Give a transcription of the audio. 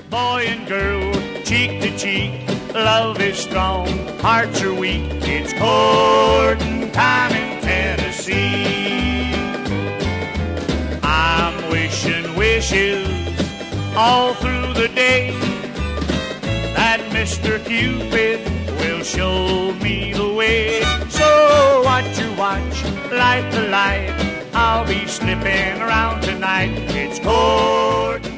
Boy and girl, cheek to cheek, love is strong, hearts are weak. It's courting time in Tennessee. I'm wishing wishes all through the day that Mr. Cupid will show me the way. So watch your watch, light the light, I'll be slipping around tonight. It's courting